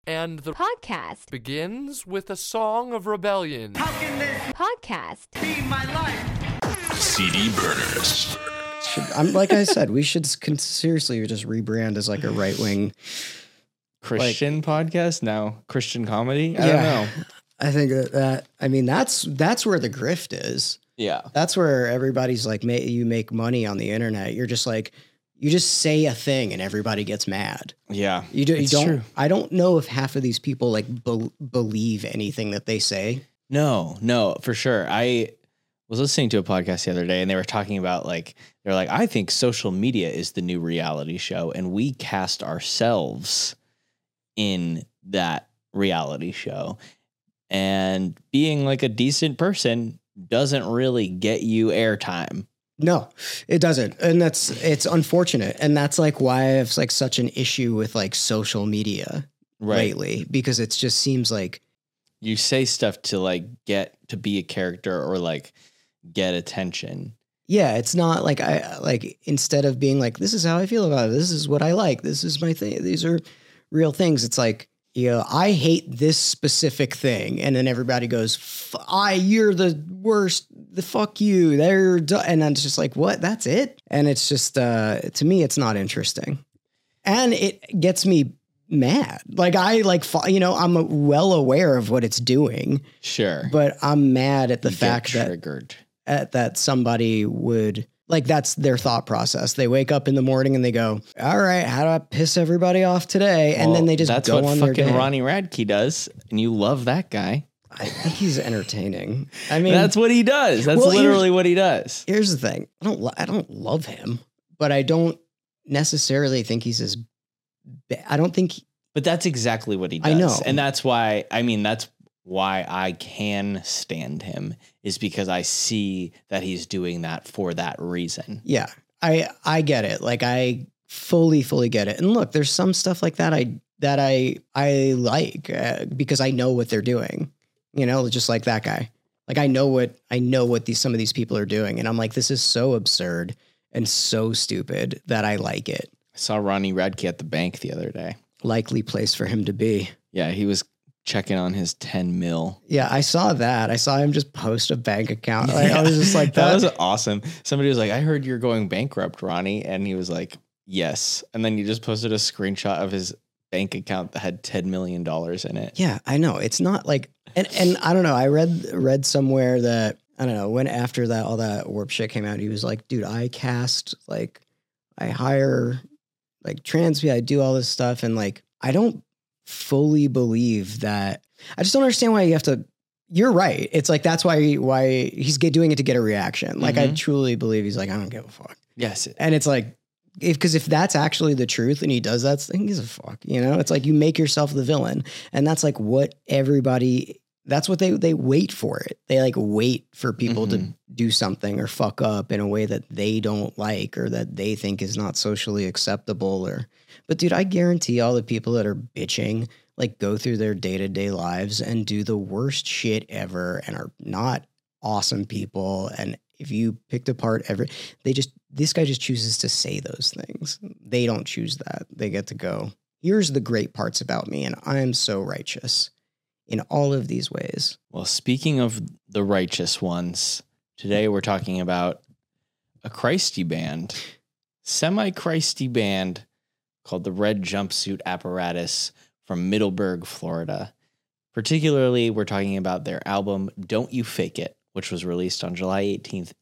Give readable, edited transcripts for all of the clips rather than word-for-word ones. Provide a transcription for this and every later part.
And the podcast begins with a song of rebellion. How can this podcast. be my life? CD Burners. I'm like I said, we should seriously just rebrand as like a right wing Christian podcast now, Christian comedy. I don't know. I think that's where the grift is. Yeah, That's where everybody's like, you make money on the internet. You're just like, you just say a thing and everybody gets mad. yeah. You don't. True. I don't know if half of these people like believe anything that they say. No, for sure. I was listening to a podcast the other day, and they were talking about they're like, I think social media is the new reality show, and we cast ourselves in that reality show, and being like a decent person doesn't really get you airtime. No, it doesn't. And it's unfortunate. And that's like why I have like such an issue with like social media lately, because it just seems like you say stuff to like get to be a character or like get attention. Yeah, it's not like instead of being like, this is how I feel about it, this is what I like, this is my thing, these are real things. It's like, I hate this specific thing. And then everybody goes, you're the worst, the fuck you. And I'm just like, what? That's it? And it's just, to me, it's not interesting. And it gets me mad. Like I'm well aware of what it's doing. Sure. But I'm mad at the You fact get triggered. that somebody would, like, that's their thought process. They wake up in the morning and they go, all right, how do I piss everybody off today? And then they just that's go what on their day. fucking Ronnie Radke does. And you love that guy. I think he's entertaining. I mean, That's what he does. That's literally what he does. here's the thing. I don't love him, but I don't necessarily think he's as bad. I don't think. But that's exactly what he does. I know. And that's why I can stand him, is because I see that he's doing that for that reason. Yeah, I get it. Like, I fully get it. And look, there's some stuff like that I like because I know what they're doing. Just like that guy. Like, I know what some of these people are doing, and I'm like, this is so absurd and so stupid that I like it. I saw Ronnie Radke at the bank the other day. Likely place for him to be. Yeah, he was checking on his 10 mil. Yeah, I saw that. I saw him just post a bank account. I was just like, that was awesome. Somebody was like, I heard you're going bankrupt, Ronnie. And he was like, yes. And then you just posted a screenshot of his bank account that had $10 million in it. Yeah, I know. It's not like, and I don't know. I read somewhere that, I don't know, when after that, all that warp shit came out, he was like, dude, I hire like trans people, I do all this stuff. And like, I don't fully believe that. I just don't understand why you have to. You're right. It's like, that's why he's doing it to get a reaction. Like, I truly believe he's like, I don't give a fuck. Yes. And it's like, because if that's actually the truth and he does that, he gives a fuck. It's like, you make yourself the villain. And that's like what that's what they wait for it. They like wait for people to do something or fuck up in a way that they don't like or that they think is not socially acceptable. But dude, I guarantee all the people that are bitching like go through their day-to-day lives and do the worst shit ever and are not awesome people. And if you picked apart this guy just chooses to say those things. They don't choose that. They get to go, here's the great parts about me, and I am so righteous in all of these ways. Well, speaking of the righteous ones, today we're talking about a Christy band, semi-Christy band called the Red Jumpsuit Apparatus from Middleburg, Florida. Particularly, we're talking about their album, Don't You Fake It, which was released on July 18th,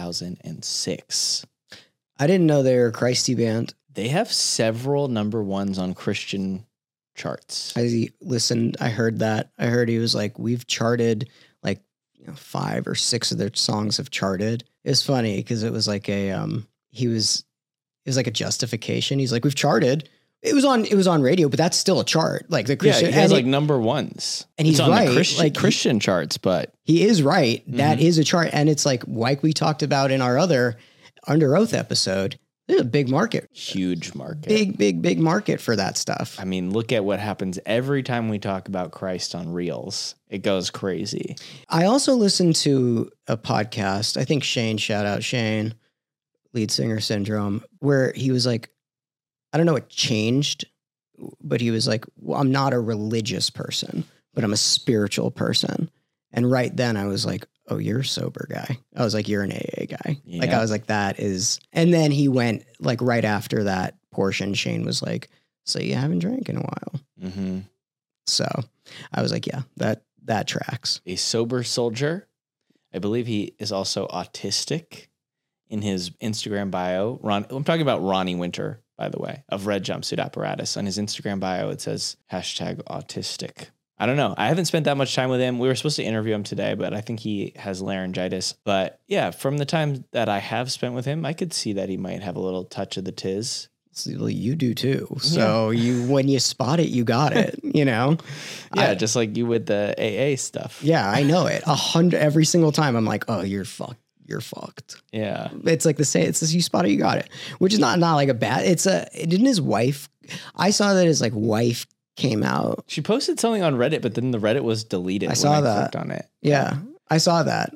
2006. I didn't know they were a Christy band. They have several number ones on Christian charts. I listened. I heard that. I heard he was like, we've charted like 5 or 6 of their songs have charted. It was funny because it was like it was like a justification. He's like, we've charted. It was on radio, but that's still a chart. Like the Christian, he has like number ones, and he's on right. The Christian charts, but he is right. That is a chart, and it's like we talked about in our other Under Oath episode. There's a big market, huge market, big market for that stuff. I mean, look at what happens every time we talk about Christ on Reels. It goes crazy. I also listened to a podcast. I think Shane, shout out Shane, lead singer Syndrome, where he was like, I don't know, it changed but he was like, well, I'm not a religious person, but I'm a spiritual person. And right then I was like, oh, you're a sober guy. I was like, you're an AA guy. Like, Yeah. I was like, that is, and then he went like right after that portion, Shane was like, so you haven't drank in a while. Mm-hmm. So I was like, yeah, that tracks. A sober soldier. I believe he is also autistic in his Instagram bio. I'm talking about Ronnie Winter, by the way, of Red Jumpsuit Apparatus. On his Instagram bio, it says #autistic. I don't know. I haven't spent that much time with him. We were supposed to interview him today, but I think he has laryngitis. But yeah, from the time that I have spent with him, I could see that he might have a little touch of the tiz. So you do too. So when you spot it, you got it, you know? Yeah, just like you with the AA stuff. Yeah, I know it. 100 every single time. I'm like, oh, you're fucked. You're fucked. Yeah. It's like it's just, you spot it, you got it. Which is not like a bad, didn't his wife, I saw that his like wife came out. She posted something on Reddit, but then the Reddit was deleted. I saw that. Clicked on it. Yeah, I saw that.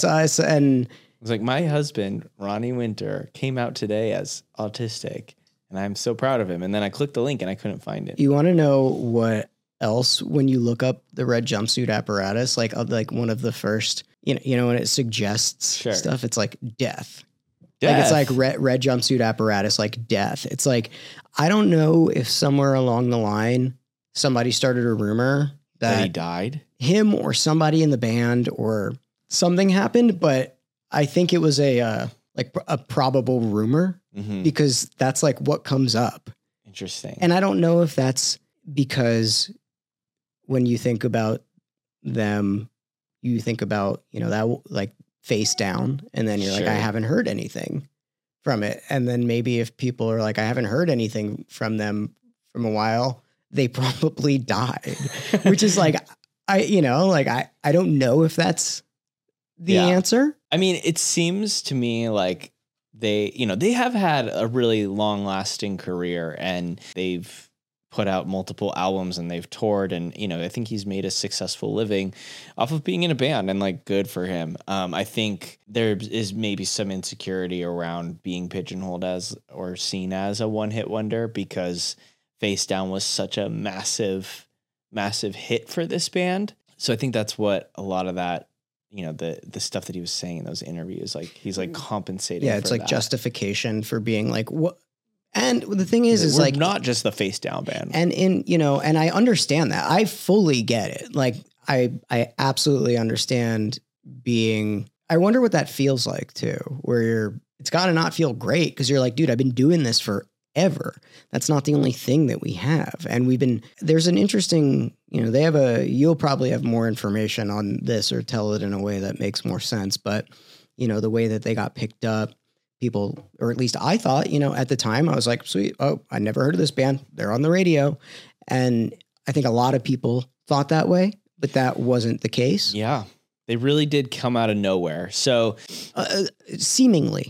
And It was like, my husband, Ronnie Winter, came out today as autistic, and I'm so proud of him. And then I clicked the link and I couldn't find it. you want to know what else, when you look up the Red Jumpsuit Apparatus, like one of the first, you know, when it suggests Sure. stuff, it's like death. Like it's like red jumpsuit apparatus, like death. It's like, I don't know if somewhere along the line, somebody started a rumor that he that died. him or somebody in the band or something happened, but I think it was a probable rumor Mm-hmm. because that's like what comes up. Interesting. And I don't know if that's because when you think about them, you think about, you know, that like face down, and then you're like, Sure. I haven't heard anything from it. And then maybe if people are like, I haven't heard anything from them from a while, they probably died, which is like, I don't know if that's the Yeah. answer. I mean, it seems to me like they have had a really long lasting career, and they've put out multiple albums and they've toured, and, you know, I think he's made a successful living off of being in a band, and like, good for him. I think there is maybe some insecurity around being pigeonholed as or seen as a one-hit wonder because Face Down was such a massive hit for this band. So I think that's what a lot of that, you know, the stuff that he was saying in those interviews, like he's like compensating. Yeah. It's for like that. justification for being like, what? And the thing is We're like, not just the Face Down band. and and I understand that. I fully get it. Like I absolutely understand being, I wonder what that feels like too, where it's got to not feel great because you're like, dude, I've been doing this forever. That's not the only thing that we have. And there's an interesting, you know, you'll probably have more information on this or tell it in a way that makes more sense. But, you know, the way that they got picked up, people, or at least I thought, you know, at the time I was like, sweet. Oh, I never heard of this band. They're on the radio. And I think a lot of people thought that way, but that wasn't the case. Yeah, they really did come out of nowhere. So Seemingly.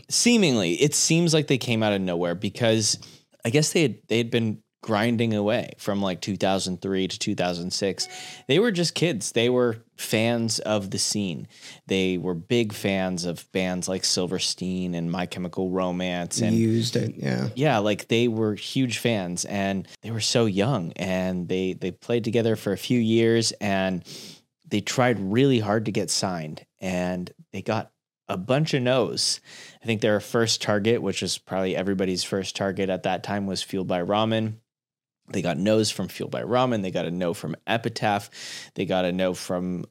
it seems like they came out of nowhere because I guess they had been grinding away from like 2003 to 2006. They were just kids. They were fans of the scene. They were big fans of bands like Silverstein and My Chemical Romance, and Used it. Yeah. yeah, like they were huge fans, and they were so young, and they played together for a few years, and they tried really hard to get signed, and they got a bunch of no's. I think their first target, which was probably everybody's first target at that time, was Fueled by Ramen. They got no's from Fueled by Ramen. They got a no from Epitaph. They got a no from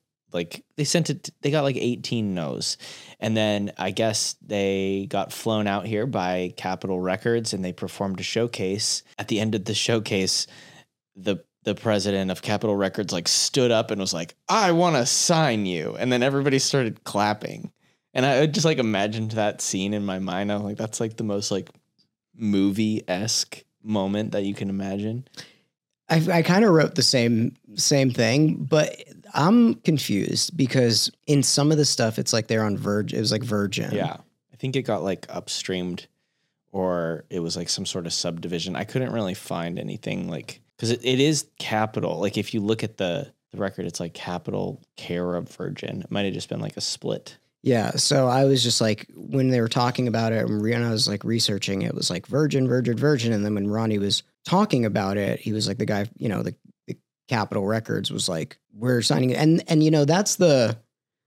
they got like 18 no's. And then I guess they got flown out here by Capitol Records, and they performed a showcase. At the end of the showcase, the president of Capitol Records like stood up and was like, I want to sign you. And then everybody started clapping. And I just like imagined that scene in my mind. I'm like, that's like the most like movie-esque moment that you can imagine. I kind of wrote the same thing, but I'm confused because in some of the stuff, it's like they're on Virgin. It was like Virgin. Yeah. I think it got like upstreamed, or it was like some sort of subdivision. I couldn't really find anything like, because it is Capitol. Like if you look at the record, it's like Capitol care of Virgin. It might have just been like a split. Yeah. So I was just like, when they were talking about it and I was like researching, it was like Virgin. And then when Ronnie was talking about it, he was like the guy, the Capitol Records was like, we're signing it. And that's the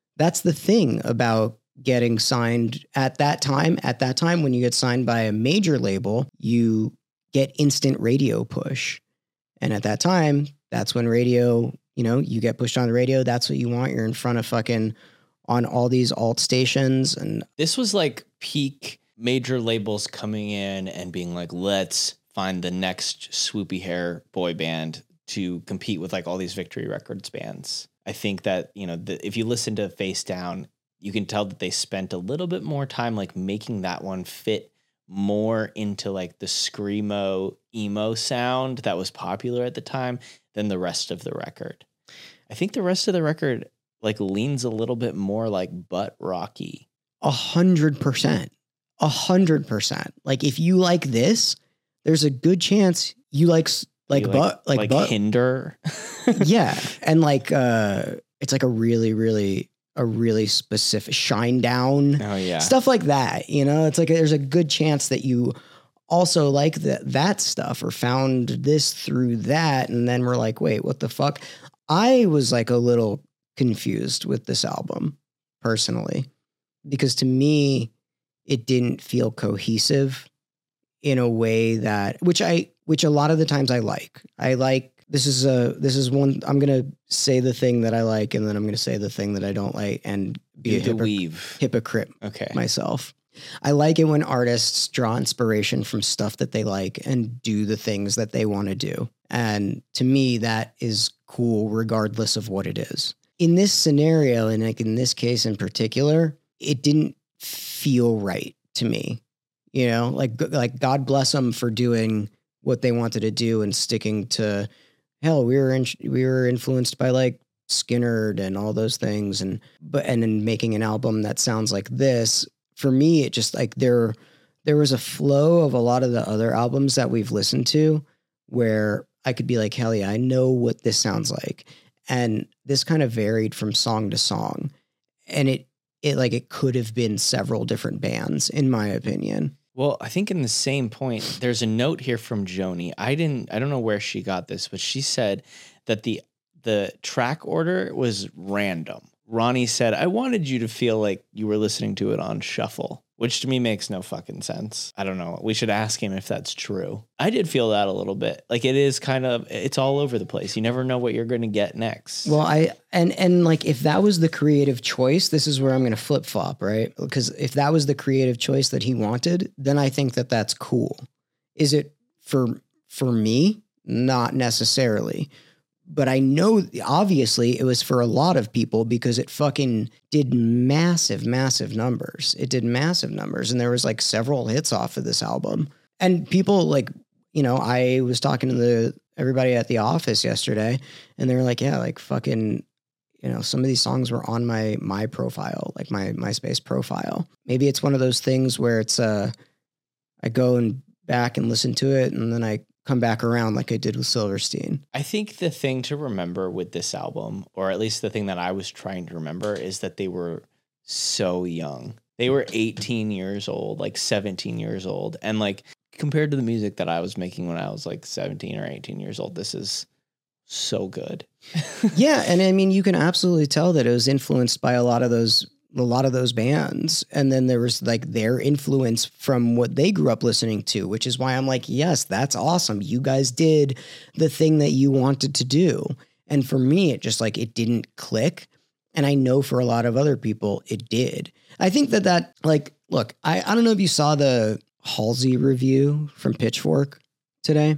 thing about getting signed at that time. At that time, when you get signed by a major label, you get instant radio push. And at that time, that's when radio, you get pushed on the radio. That's what you want. You're in front of fucking on all these alt stations. And this was like peak major labels coming in and being like, let's find the next swoopy hair boy band to compete with like all these Victory Records bands. I think that, if you listen to Face Down, you can tell that they spent a little bit more time like making that one fit more into like the screamo emo sound that was popular at the time than the rest of the record. I think the rest of the record like leans a little bit more like butt rocky. 100%. 100%. Like if you like this, there's a good chance you like butt Hinder. Yeah. And like it's like a really specific Shine Down. Oh yeah. Stuff like that. It's like there's a good chance that you also like that stuff or found this through that. And then we're like, wait, what the fuck? I was like a little confused with this album personally, because to me, it didn't feel cohesive in a way that, which a lot of the times I like. This is one, I'm going to say the thing that I like, and then I'm going to say the thing that I don't like and be a hypocrite myself. I like it when artists draw inspiration from stuff that they like and do the things that they want to do. And to me, that is cool regardless of what it is. In this scenario, and like in this case in particular, it didn't feel right to me. Like God bless them for doing what they wanted to do and sticking to, hell, we were influenced by like Skynyrd and all those things, and then making an album that sounds like this. For me, it just like there was a flow of a lot of the other albums that we've listened to where I could be like, hell yeah, I know what this sounds like. And this kind of varied from song to song. And it could have been several different bands, in my opinion. Well, I think in the same point, there's a note here from Joni. I don't know where she got this, but she said that the track order was random. Ronnie said, I wanted you to feel like you were listening to it on shuffle, which to me makes no fucking sense. I don't know. We should ask him if that's true. I did feel that a little bit. Like it is it's all over the place. You never know what you're going to get next. Well, and like if that was the creative choice, this is where I'm going to flip flop, right? Because if that was the creative choice that he wanted, then I think that that's cool. Is it for me? Not necessarily. But I know, obviously, it was for a lot of people because it fucking did massive, massive numbers. It did massive numbers. And there was like several hits off of this album. And people like, I was talking to everybody at the office yesterday, and they were like, yeah, like fucking, some of these songs were on my profile, like my MySpace profile. Maybe it's one of those things where it's, I go and back and listen to it, and then I come back around like I did with Silverstein. I think the thing to remember with this album, or at least the thing that I was trying to remember, is that they were so young. They were 18 years old, like 17 years old. And like compared to the music that I was making when I was like 17 or 18 years old, this is so good. Yeah. And I mean, you can absolutely tell that it was influenced by a lot of those bands. And then there was like their influence from what they grew up listening to, which is why I'm like, yes, that's awesome. You guys did the thing that you wanted to do. And for me, it just like, it didn't click. And I know for a lot of other people, it did. I think that like, look, I don't know if you saw the Halsey review from Pitchfork today.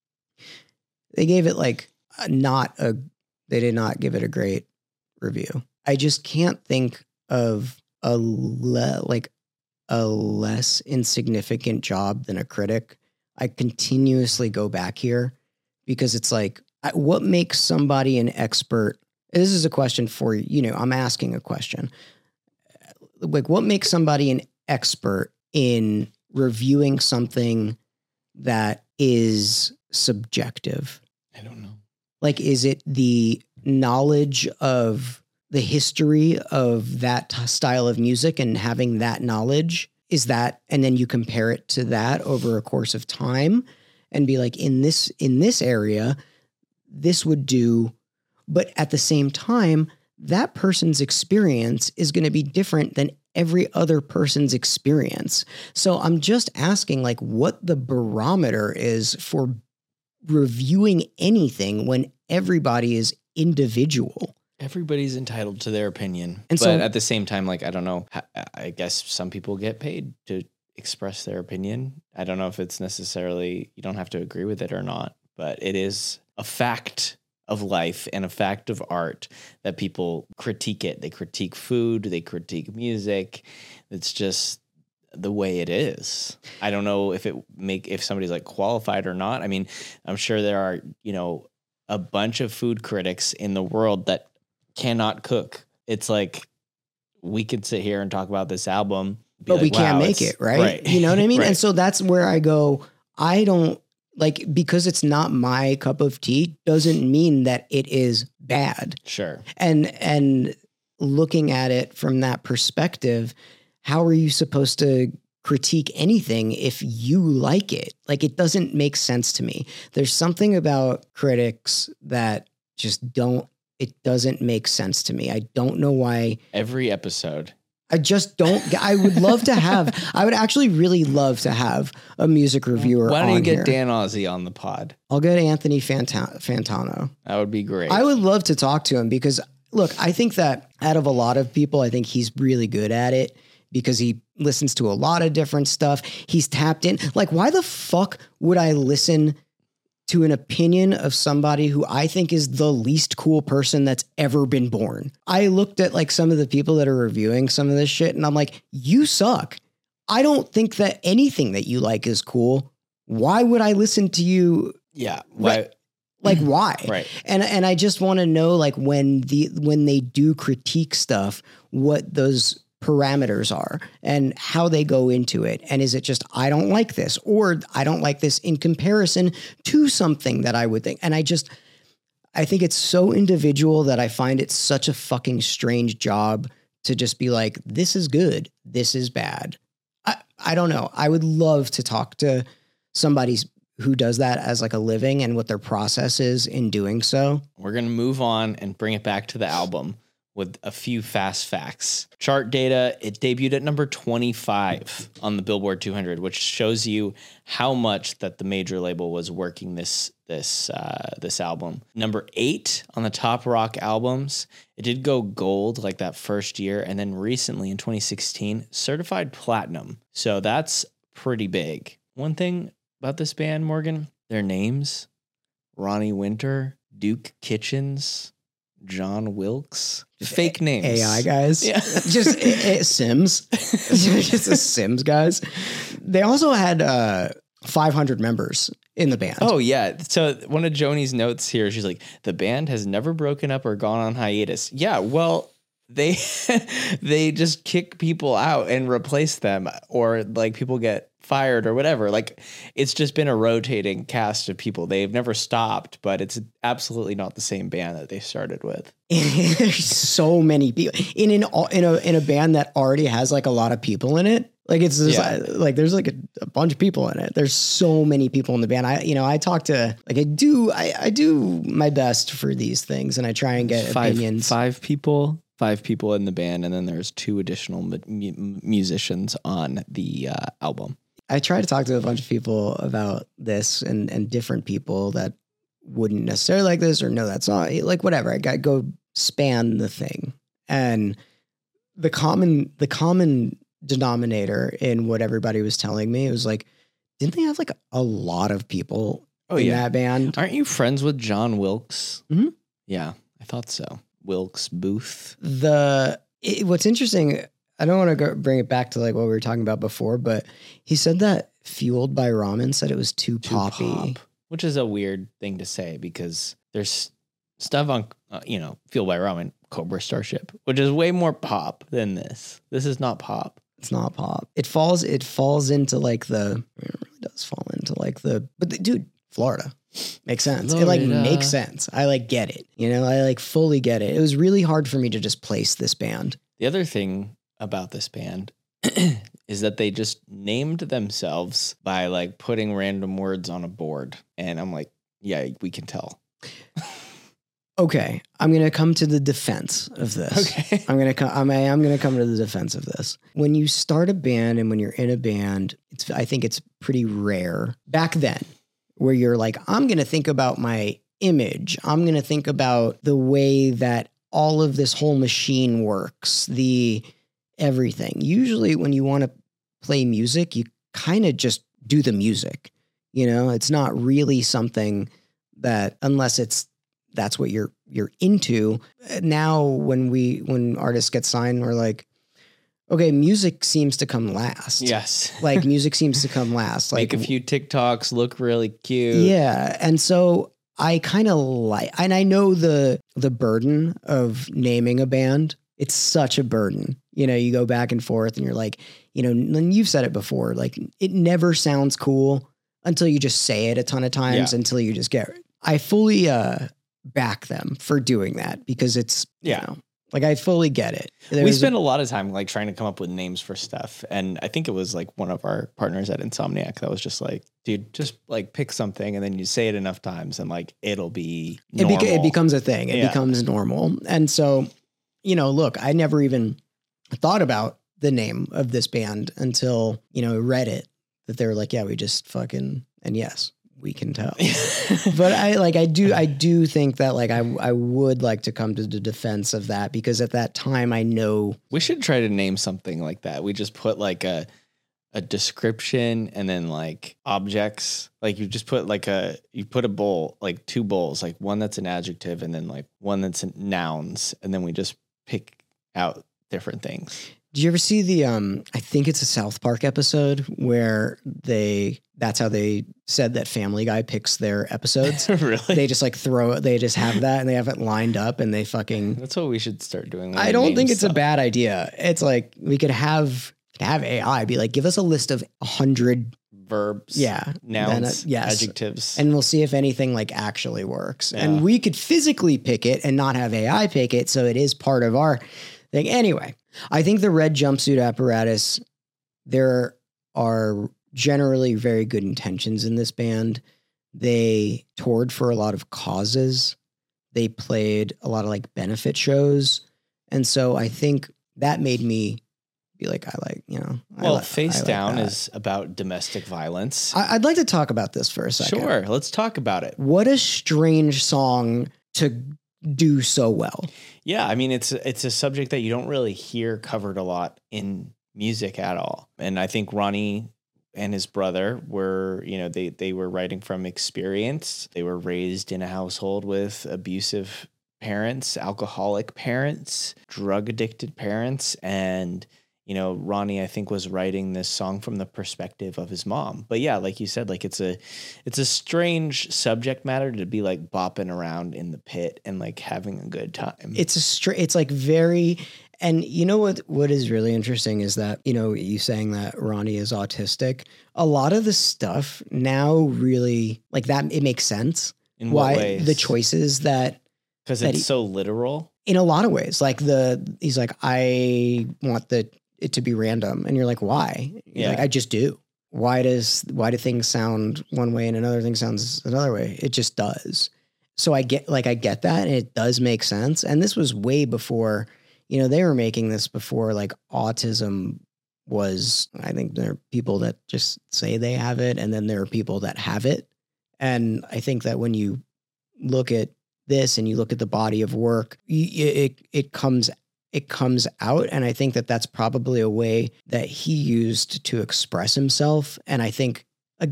They gave it like they did not give it a great review. I just can't think of a less insignificant job than a critic. I continuously go back here because it's like, what makes somebody an expert? This is a question for you. I'm asking a question. Like, what makes somebody an expert in reviewing something that is subjective? I don't know. Like, is it the knowledge of the history of that style of music and having that knowledge is that, and then you compare it to that over a course of time and be like, in this area, this would do, but at the same time, that person's experience is going to be different than every other person's experience. So I'm just asking like what the barometer is for reviewing anything when everybody is individual. Everybody's entitled to their opinion. And but so- at the same time, like, I don't know, I guess some people get paid to express their opinion. I don't know if it's necessarily, you don't have to agree with it or not, but it is a fact of life and a fact of art that people critique it. They critique food, they critique music. It's just the way it is. I don't know if if somebody's like qualified or not. I mean, I'm sure there are, a bunch of food critics in the world that cannot cook. It's like we could sit here and talk about this album, But we can't make it, right? You know what I mean? Right. And so that's where I go, I don't like, because it's not my cup of tea doesn't mean that it is bad. Sure. And looking at it from that perspective, how are you supposed to critique anything if you like it? Like, it doesn't make sense to me. There's something about critics that just it doesn't make sense to me. I don't know why. Every episode. I just don't. I would actually really love to have a music reviewer. Why don't you on get here. Dan Ozzie on the pod? I'll get Anthony Fantano. That would be great. I would love to talk to him because, look, I think that out of a lot of people, I think he's really good at it because he listens to a lot of different stuff. He's tapped in. Like, why the fuck would I listen to an opinion of somebody who I think is the least cool person that's ever been born? I looked at like some of the people that are reviewing some of this shit and I'm like, you suck. I don't think that anything that you like is cool. Why would I listen to you? Yeah. Right. Like, why? Right. And I just want to know, like, when they do critique stuff, what those parameters are and how they go into it. And is it just, I don't like this, or I don't like this in comparison to something that I would think. And I think it's so individual that I find it such a fucking strange job to just be like, this is good, this is bad. I don't know. I would love to talk to somebody who does that as like a living and what their process is in doing so. We're going to move on and bring it back to the album with a few fast facts. Chart data, it debuted at number 25 on the Billboard 200, which shows you how much that the major label was working this album. Number 8 on the top rock albums. It did go gold like that first year, and then recently in 2016, certified platinum. So that's pretty big. One thing about this band, Morgan, their names, Ronnie Winter, Duke Kitchens, John Wilkes, fake names. AI guys. Yeah. Just Sims. Just the Sims guys. They also had 500 members in the band. Oh, yeah. So one of Joni's notes here, she's like, the band has never broken up or gone on hiatus. Yeah, well, they just kick people out and replace them, or like people get fired or whatever. Like, it's just been a rotating cast of people. They've never stopped, but it's absolutely not the same band that they started with. There's so many people in a band that already has like a lot of people in it. Like, it's just like there's like a bunch of people in it. There's so many people in the band. I talk to, like, I do my best for these things, and I try and get opinions. Five people in the band, and then there's 2 additional musicians on the album. I try to talk to a bunch of people about this and different people that wouldn't necessarily like this or know that's not like whatever. I got to go span the thing, and the common denominator in what everybody was telling me, it was like, didn't they have like a lot of people in that band? Aren't you friends with John Wilkes? Mm-hmm. Yeah, I thought so. Wilkes Booth. What's interesting, I don't want to bring it back to like what we were talking about before, but he said that Fueled by Ramen said it was too poppy. Pop, which is a weird thing to say because there's stuff on, Fueled by Ramen, Cobra Starship, which is way more pop than this. This is not pop. It's not pop. It falls into like it really does fall into like but dude, Florida. Makes sense. It like Florida. makes sense. I like get it. You know, I like fully get it. It was really hard for me to just place this band. The other thing about this band is that they just named themselves by like putting random words on a board. And I'm like, yeah, we can tell. Okay, I'm gonna come to the defense of this. Okay. I'm gonna come to the defense of this. When you start a band and when you're in a band, I think it's pretty rare back then where you're like, I'm gonna think about my image. I'm gonna think about the way that all of this whole machine works, the everything. Usually, when you want to play music, you kind of just do the music. You know, it's not really something that unless that's what you're into. Now, when artists get signed, we're like, okay, music seems to come last. Yes. Like music seems to come last. Like Make a few TikToks, look really cute. yeah. And so I kind of like, and I know the burden of naming a band. It's such a burden. You know, you go back and forth and you're like, you know, and you've said it before, like it never sounds cool until you just say it a ton of times until you just get it. I fully back them for doing that because it's, you know, like I fully get it. We spend a lot of time like trying to come up with names for stuff. And I think it was like one of our partners at Insomniac that was just like, dude, just like pick something and then you say it enough times and like it'll be normal. It becomes a thing. It becomes normal. And so, you know, look, I never even thought about the name of this band until, you know, read it that they were like, yeah, we just fucking, and yes, we can tell. But I do think that like I would like to come to the defense of that because at that time I know we should try to name something like that. We just put like a description and then like objects. Like you just put like you put a bowl, like two bowls, like one that's an adjective and then like one that's nouns. And then we just pick out different things. Did you ever see the I think it's a South Park episode where that's how they said that Family Guy picks their episodes. Really? They just like they just have that and they have it lined up and they fucking That's what we should start doing. I don't think it's a bad idea. It's like we could have AI be like, give us a list of 100 verbs, yes, nouns, adjectives. And we'll see if anything like actually works. Yeah. And we could physically pick it and not have AI pick it. So it is part of our thing. Anyway, I think the Red Jumpsuit Apparatus, there are generally very good intentions in this band. They toured for a lot of causes. They played a lot of like benefit shows. And so I think that made me be like, Face Down is about domestic violence. I'd like to talk about this for a second. Sure. Let's talk about it. What a strange song to do so well. Yeah. I mean, it's a subject that you don't really hear covered a lot in music at all. And I think Ronnie and his brother were, you know, they were writing from experience. They were raised in a household with abusive parents, alcoholic parents, drug addicted parents. And, you know, Ronnie, I think, was writing this song from the perspective of his mom. But yeah, like you said, like it's a strange subject matter to be like bopping around in the pit and like having a good time. It's like very, and you know what is really interesting is that, you know, you saying that Ronnie is autistic, a lot of the stuff now really like that, it makes sense. In what ways? The choices that, because it's so literal. In a lot of ways, like he's like, I want it to be random. And you're like, why? You're like, I just do. Why do things sound one way and another thing sounds another way? It just does. So I get that and it does make sense. And this was way before, you know, they were making this before like autism was, I think there are people that just say they have it. And then there are people that have it. And I think that when you look at this and you look at the body of work, it comes out. And I think that that's probably a way that he used to express himself. And I think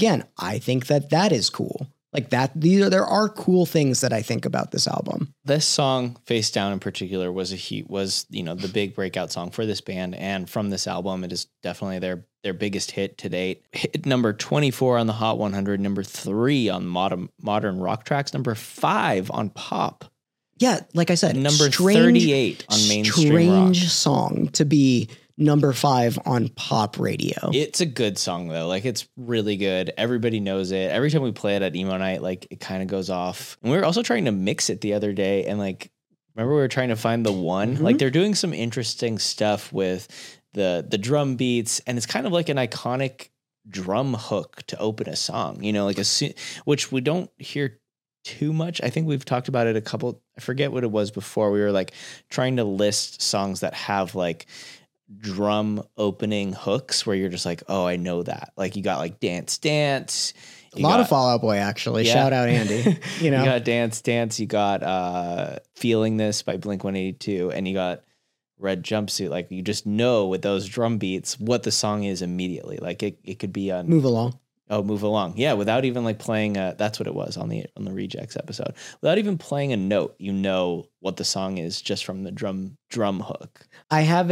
that is cool. Like that, there are cool things that I think about this album. This song, Face Down in particular, was you know, the big breakout song for this band. And from this album, it is definitely their biggest hit to date. Hit number 24 on the Hot 100, number 3 on Modern Rock Tracks, number 5 on Pop. Yeah, like I said, number 38 on mainstream rock. Strange song to be number 5 on pop radio. It's a good song though. Like it's really good. Everybody knows it. Every time we play it at emo night, like it kind of goes off. And we were also trying to mix it the other day. And like, remember we were trying to find the one, like they're doing some interesting stuff with the drum beats. And it's kind of like an iconic drum hook to open a song, you know, like which we don't hear too much. I think we've talked about it I forget what it was before. We were like trying to list songs that have like drum opening hooks where you're just like, oh, I know that. Like you got like Dance Dance. A lot of Fall Out Boy, actually. Yeah. Shout out Andy. You know, you got Dance Dance. You got Feeling This by Blink-182, and you got Red Jumpsuit. Like you just know with those drum beats what the song is immediately. Like it could be on Move Along. Oh, Move Along. Yeah, without even like playing that's what it was on the Rejects episode. Without even playing a note, you know what the song is just from the drum hook. I have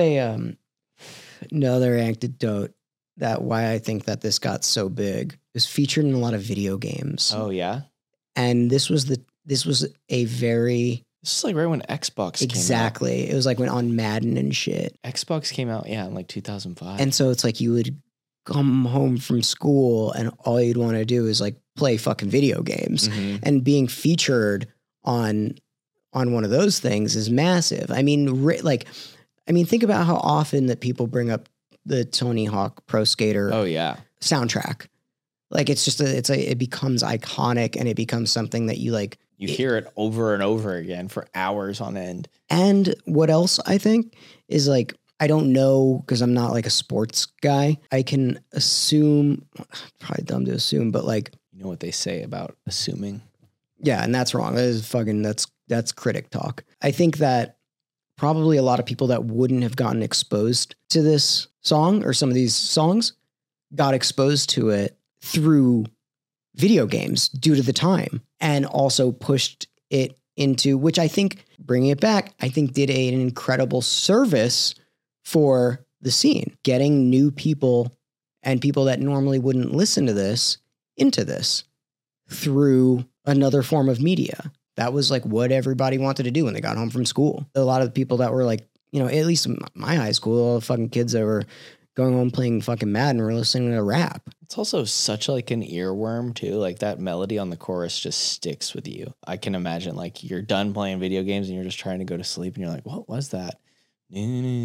another anecdote that why I think that this got so big. It was featured in a lot of video games. Oh yeah. And this was a very This is like right when Xbox came out. exactly. It was like when on Madden and shit. Xbox came out, yeah, in like 2005. And so it's like you would come home from school and all you'd want to do is like play fucking video games. Mhm. And being featured on one of those things is massive. I mean, think about how often that people bring up the Tony Hawk Pro Skater Oh yeah. soundtrack. Like it's just it becomes iconic and it becomes something that you like. You hear it over and over again for hours on end. And what else I think is like, I don't know because I'm not like a sports guy. I can assume, probably dumb to assume, but like, You know what they say about assuming. yeah, and that's wrong. That is fucking, that's critic talk. I think that probably a lot of people that wouldn't have gotten exposed to this song or some of these songs got exposed to it through video games due to the time and also pushed it into, which I think, bringing it back, I think did an incredible service for the scene, getting new people and people that normally wouldn't listen to this into this through another form of media. That was like what everybody wanted to do when they got home from school. A lot of the people that were like, you know, at least in my high school, all the fucking kids that were going home playing fucking Madden were listening to rap. It's also such like an earworm too. Like that melody on the chorus just sticks with you. I can imagine like you're done playing video games and you're just trying to go to sleep and you're like, what was that? Like,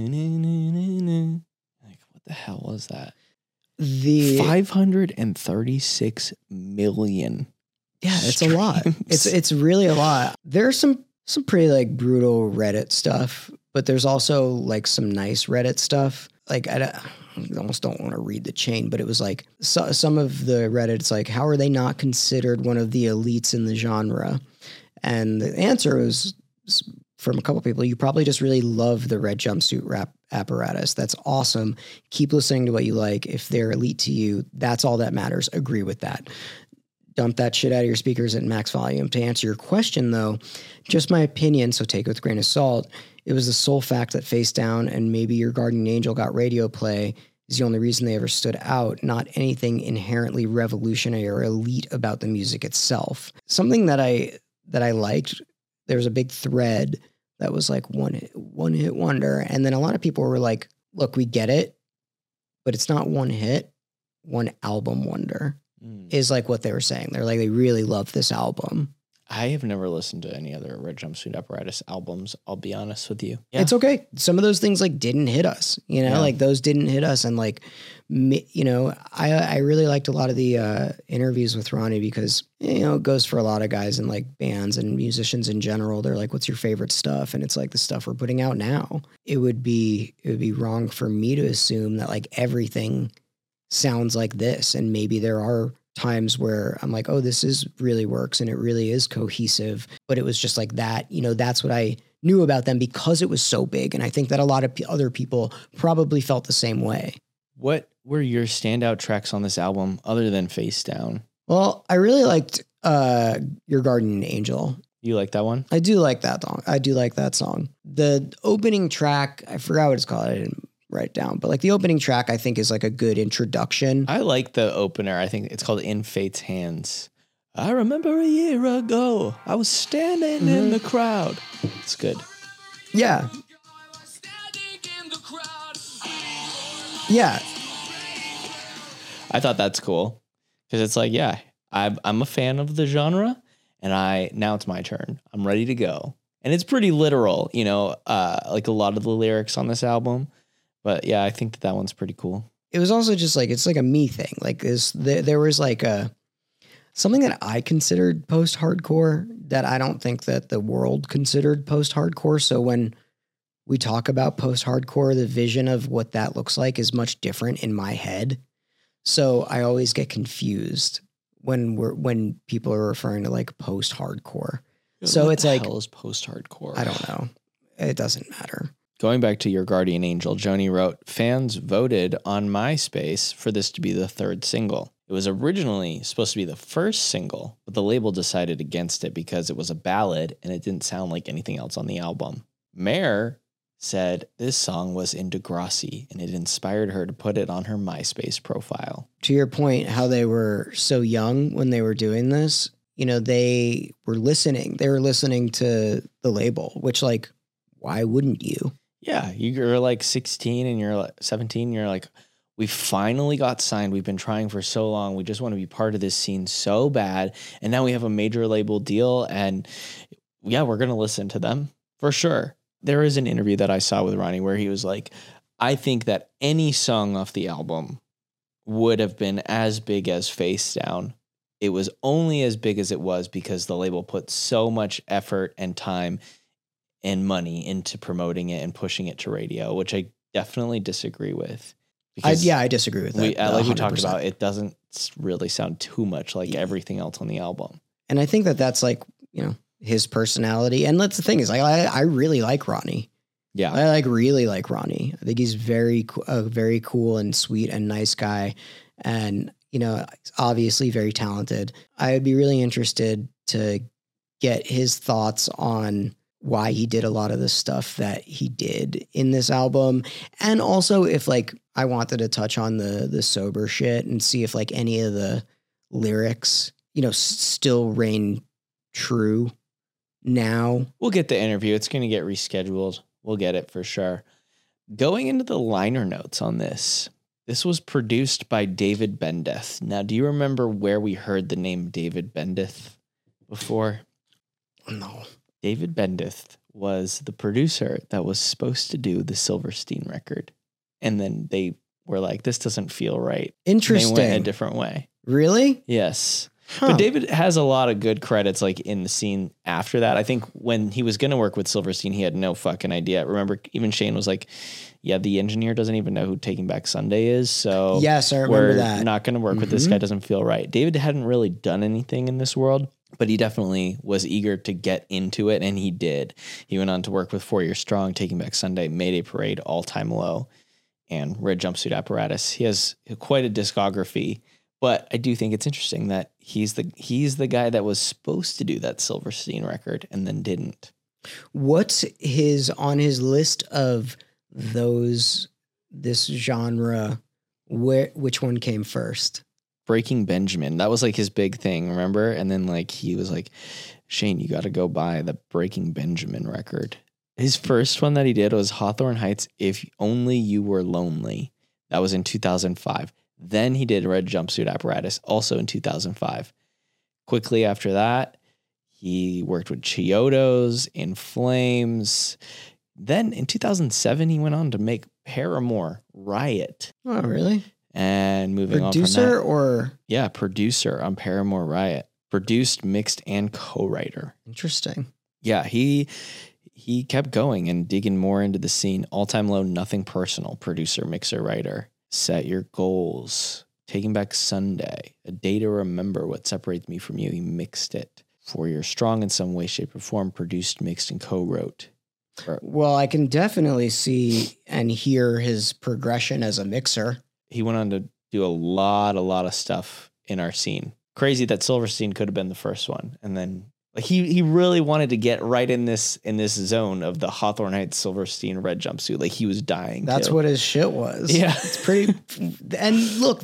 what the hell was that? The 536 million. Yeah, it's a lot. streams. It's really a lot. There's some pretty like brutal Reddit stuff, but there's also like some nice Reddit stuff. Like I almost don't want to read the chain, but it was like some of the Reddit's like, how are they not considered one of the elites in the genre? And the answer was from a couple people, you probably just really love the Red Jumpsuit rap apparatus. That's awesome. Keep listening to what you like. If they're elite to you, that's all that matters. Agree with that. Dump that shit out of your speakers at max volume. To answer your question, though, just my opinion, so take it with a grain of salt, it was the sole fact that Face Down and maybe Your Guardian Angel got radio play is the only reason they ever stood out, not anything inherently revolutionary or elite about the music itself. Something that I liked, there was a big thread that was like one hit wonder, and then a lot of people were like, look, we get it, but it's not one hit, one album wonder. Is like what they were saying. They're like, they really love this album. I have never listened to any other Red Jumpsuit Apparatus albums. I'll be honest with you. Yeah. It's okay. Some of those things like didn't hit us, you know, like those didn't hit us. And like, you know, I really liked a lot of the interviews with Ronnie because, you know, it goes for a lot of guys and like bands and musicians in general. They're like, what's your favorite stuff? And it's like the stuff we're putting out now. It would be wrong for me to assume that like everything sounds like this. And maybe there are times where I'm like, oh, this is really works and it really is cohesive. But it was just like that, you know, that's what I knew about them because it was so big. And I think that a lot of other people probably felt the same way. What were your standout tracks on this album other than Face Down? Well, I really liked Your Guardian Angel. You like that one? I do like that song. I do like that song. The opening track, I forgot what it's called. I didn't write it down, but like the opening track, I think is like a good introduction. I like the opener. I think it's called In Fate's Hands. I remember a year ago, I was standing in the crowd. It's good. Yeah. Standing in the crowd. Yeah. I thought that's cool because it's like, yeah, I'm a fan of the genre, and now it's my turn. I'm ready to go, and it's pretty literal, like a lot of the lyrics on this album. But yeah, I think that one's pretty cool. It was also just like, it's like a me thing. Like there was like something that I considered post-hardcore that I don't think that the world considered post-hardcore. So when we talk about post-hardcore, the vision of what that looks like is much different in my head. So I always get confused when people are referring to like post-hardcore. So it's like, what the hell is post-hardcore? I don't know. It doesn't matter. Going back to Your Guardian Angel, Joni wrote, fans voted on MySpace for this to be the third single. It was originally supposed to be the first single, but the label decided against it because it was a ballad and it didn't sound like anything else on the album. Mare said this song was in Degrassi and it inspired her to put it on her MySpace profile. To your point, how they were so young when they were doing this, they were listening. They were listening to the label, which like, why wouldn't you? Yeah, you're like 16 and you're like 17. You're like, we finally got signed. We've been trying for so long. We just want to be part of this scene so bad. And now we have a major label deal. And yeah, we're going to listen to them for sure. There is an interview that I saw with Ronnie where he was like, I think that any song off the album would have been as big as Face Down. It was only as big as it was because the label put so much effort and time and money into promoting it and pushing it to radio, which I definitely disagree with. I disagree with that. Like we talked about, it doesn't really sound too much like everything else on the album. And I think that that's like, his personality. And that's the thing is, I really like Ronnie. Yeah. I really like Ronnie. I think he's a very cool and sweet and nice guy. And, obviously very talented. I would be really interested to get his thoughts on why he did a lot of the stuff that he did in this album. And also if like, I wanted to touch on the sober shit and see if like any of the lyrics, still reign true now. We'll get the interview. It's going to get rescheduled. We'll get it for sure. Going into the liner notes on this was produced by David Bendeth. Now, do you remember where we heard the name David Bendeth before? No. David Bendeth was the producer that was supposed to do the Silverstein record. And then they were like, this doesn't feel right. Interesting. They went a different way. Really? Yes. Huh. But David has a lot of good credits like in the scene after that. I think when he was going to work with Silverstein, he had no fucking idea. Remember, even Shane was like, yeah, the engineer doesn't even know who Taking Back Sunday is. So yes, I remember that. We're not going to work with this guy. Doesn't feel right. David hadn't really done anything in this world, but he definitely was eager to get into it. And he did. He went on to work with 4 Year Strong, Taking Back Sunday, Mayday Parade, All Time Low, and Red Jumpsuit Apparatus. He has quite a discography. But I do think it's interesting that he's the guy that was supposed to do that Silverstein record and then didn't. What's on his list of this genre? Which one came first? Breaking Benjamin. That was like his big thing, remember? And then like he was like, Shane, you got to go buy the Breaking Benjamin record. His first one that he did was Hawthorne Heights, If Only You Were Lonely. That was in 2005. Then he did Red Jumpsuit Apparatus, also in 2005. Quickly after that, he worked with Chiodos, In Flames. Then in 2007, he went on to make Paramore, Riot. Oh, really? And moving on from that. Producer or? Yeah, producer on Paramore, Riot. Produced, mixed, and co-writer. Interesting. Yeah, he kept going and digging more into the scene. All Time Low, Nothing Personal, producer, mixer, writer. Set Your Goals, Taking Back Sunday, A Day to Remember, What Separates Me From You. He mixed it. 4 Year Strong, in some way, shape, or form, produced, mixed, and co-wrote. Well, I can definitely see and hear his progression as a mixer. He went on to do a lot of stuff in our scene. Crazy that Silverstein could have been the first one. And then like he really wanted to get right in this zone of the Hawthorne Heights Silverstein red jumpsuit. Like he was dying. That's what his shit was. Yeah. It's pretty. And look,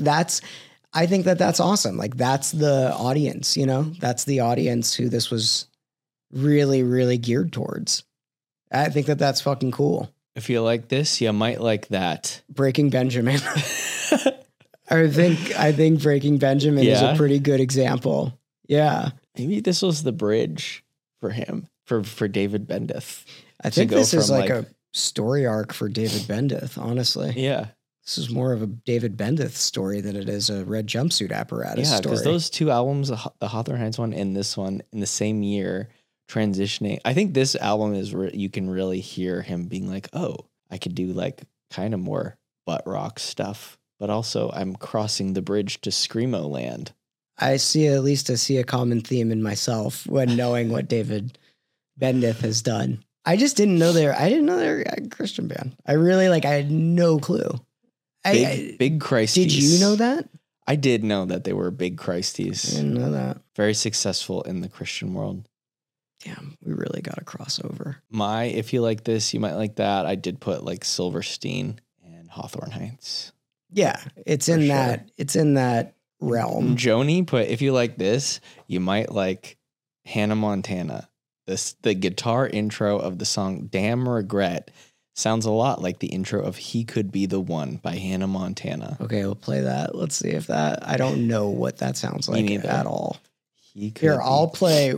I think that's awesome. Like that's the audience, that's the audience who this was really, really geared towards. I think that's fucking cool. If you like this, you might like that. Breaking Benjamin. I think Breaking Benjamin is a Yeah. pretty good example. Yeah. Maybe this was the bridge for him, for David Bendeth. I think go this is from, like like- a story arc for David Bendeth, honestly. Yeah. This is more of a David Bendeth story than it is a Red Jumpsuit Apparatus Yeah, story. because those two albums, the Hawthorne Heights one and this one, in the same year, transitioning. I think this album is you can really hear him being like, oh, I could do like kind of more butt rock stuff, but also I'm crossing the bridge to Screamo land. I see a common theme in myself when knowing what David Bendeth has done. I just didn't know I didn't know they were a Christian band. I had no clue. Big Christies. Did you know that? I did know that they were big I Christies. didn't know that. Very successful in the Christian world. Damn, we really got a crossover. If you like this, you might like that. I did put like Silverstein and Hawthorne Heights. Yeah, it's For in sure. that. It's in that realm. Joni put, if you like this, you might like Hannah Montana. The guitar intro of the song Damn Regret sounds a lot like the intro of He Could Be the One by Hannah Montana. Okay, we'll play that. Let's see if that. I don't know what that sounds Me like neither. at all. He could Here, be- I'll play.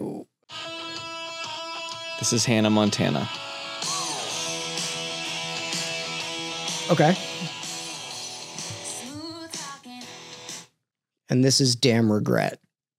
This is Hannah Montana. Okay. And this is Damn Regret.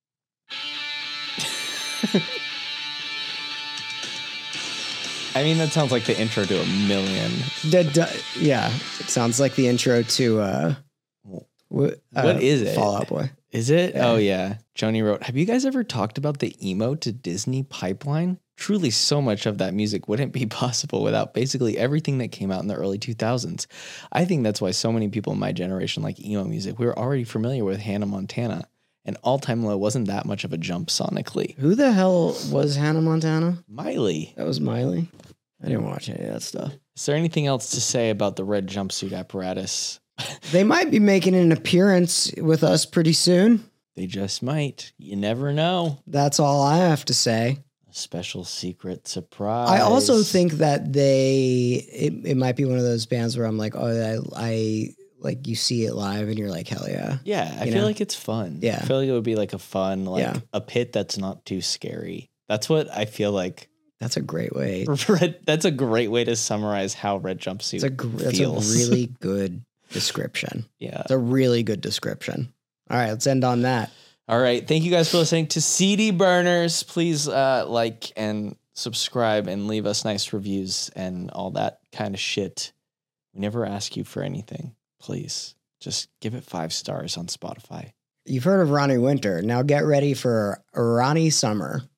I mean, that sounds like the intro to a million. Yeah, it sounds like the intro to what is it? Fall Out Boy. Is it? Yeah. Oh, yeah. Joni wrote, have you guys ever talked about the emo to Disney pipeline? Truly, so much of that music wouldn't be possible without basically everything that came out in the early 2000s. I think that's why so many people in my generation like emo music. We were already familiar with Hannah Montana, and All Time Low wasn't that much of a jump sonically. Who the hell was Hannah Montana? Miley, That was Miley. I didn't watch any of that stuff. is there anything else to say about the Red Jumpsuit Apparatus? They might be making an appearance with us pretty soon. They just might. You never know. That's all I have to say. A special secret surprise. I also think that it might be one of those bands where I'm like, oh, I like you see it live and you're like, hell yeah. Yeah, I You feel know? like it's fun. Yeah. I feel like it would be like a fun, like Yeah. a pit that's not too scary. That's what I feel like. That's a great way. That's a great way to summarize how Red Jumpsuit That's feels. a really good description. Yeah. It's a really good description. All right, let's end on that. All right. Thank you guys for listening to CD Burners. Please like and subscribe and leave us nice reviews and all that kind of shit. We never ask you for anything. Please just give it 5 stars on Spotify. You've heard of Ronnie Winter. Now get ready for Ronnie Summer.